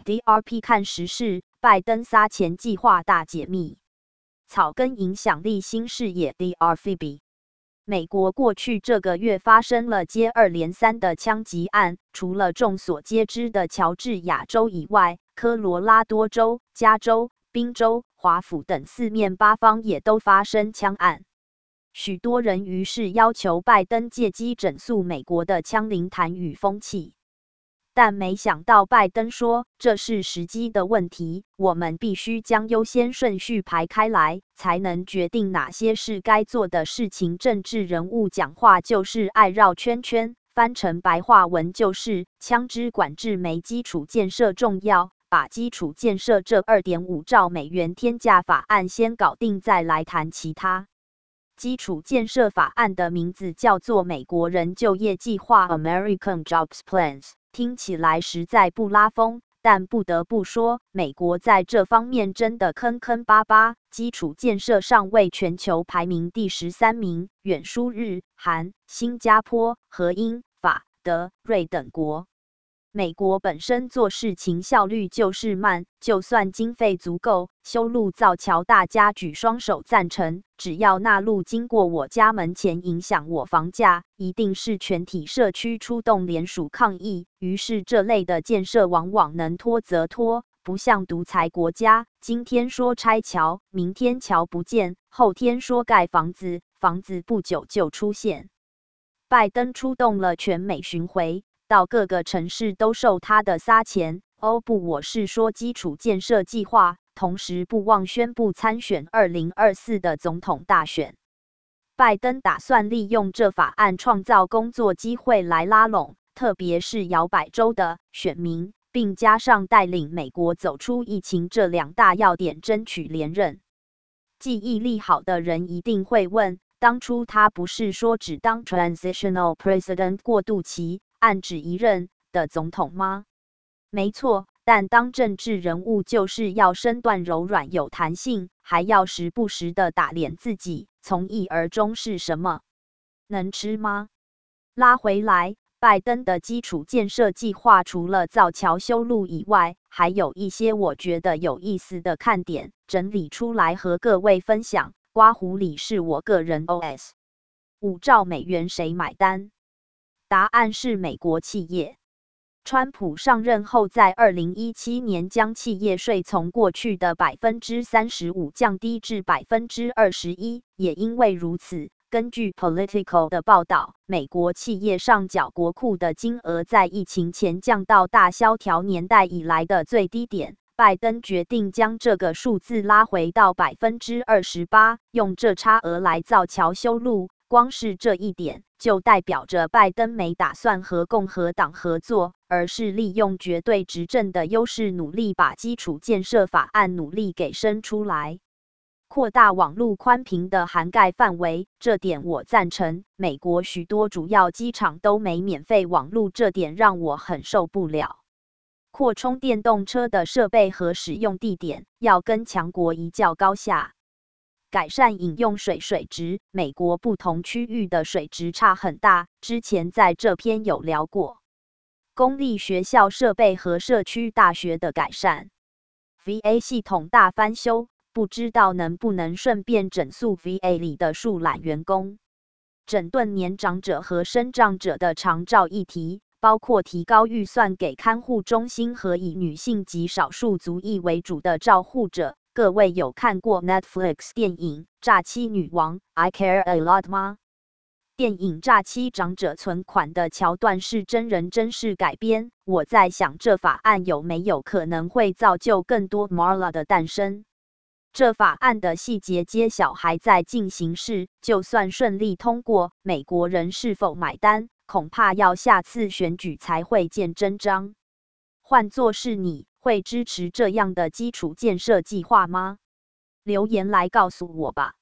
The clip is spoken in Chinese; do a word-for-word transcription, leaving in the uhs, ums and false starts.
D R P 看时事，拜登撒钱计划大解密。草根影响力新视野 D R F B。美国过去这个月发生了接二连三的枪击案，除了众所皆知的乔治亚州以外，科罗拉多州、加州、宾州、华府等四面八方也都发生枪案。许多人于是要求拜登借机整肃美国的枪林弹雨风气。但没想到拜登说，这是时机的问题，我们必须将优先顺序排开来，才能决定哪些是该做的事情。政治人物讲话就是爱绕圈圈，翻成白话文就是枪支管制没基础建设重要，把基础建设这 二点五兆美元天价法案先搞定，再来谈其他。基础建设法案的名字叫做美国人就业计划 American Jobs Plans， 听起来实在不拉风，但不得不说，美国在这方面真的坑坑巴巴，基础建设上位全球排名第十三名，远输日、韩、新加坡和英、法、德、瑞等国。美国本身做事情效率就是慢，就算经费足够，修路造桥大家举双手赞成，只要那路经过我家门前影响我房价，一定是全体社区出动联署抗议。于是这类的建设往往能拖则拖，不像独裁国家，今天说拆桥，明天桥不见，后天说盖房子，房子不久就出现。拜登出动了全美巡回，到各个城市都受他的撒钱。哦不，我是说基础建设计划，同时不忘宣布参选二零二四的总统大选。拜登打算利用这法案创造工作机会来拉拢，特别是摇摆州的选民，并加上带领美国走出疫情这两大要点争取连任。记忆力好的人一定会问，当初他不是说只当 transitional president 过渡期，暗指一任的总统吗？没错，但当政治人物就是要身段柔软有弹性，还要时不时的打脸自己，从一而终是什么？能吃吗？拉回来，拜登的基础建设计划除了造桥修路以外，还有一些我觉得有意思的看点，整理出来和各位分享。刮胡里是我个人 O S。五兆美元谁买单？答案是美国企业。川普上任后，在二零一七年将企业税从过去的 百分之三十五 降低至 百分之二十一，也因为如此，根据 Politico 的报道，美国企业上缴国库的金额在疫情前降到大萧条年代以来的最低点。拜登决定将这个数字拉回到 百分之二十八， 用这差额来造桥修路。光是这一点，就代表着拜登没打算和共和党合作，而是利用绝对执政的优势，努力把基础建设法案努力给生出来。扩大网络宽频的涵盖范围，这点我赞成。美国许多主要机场都没免费网络，这点让我很受不了。扩充电动车的设备和使用地点，要跟强国一较高下。改善饮用水水质，美国不同区域的水质差很大，之前在这篇有聊过。公立学校设备和社区大学的改善。V A 系统大翻修，不知道能不能顺便整肃 V A 里的树懒员工。整顿年长者和身障者的长照议题，包括提高预算给看护中心和以女性及少数族裔为主的照护者。各位有看过 Netflix 电影《诈欺女王》I Care a Lot 吗？电影诈欺长者存款的桥段是真人真事改编，我在想这法案有没有可能会造就更多 Marla 的诞生？这法案的细节揭晓还在进行时，就算顺利通过，美国人是否买单，恐怕要下次选举才会见真章。换作是你，会支持这样的基础建设计划吗？留言来告诉我吧。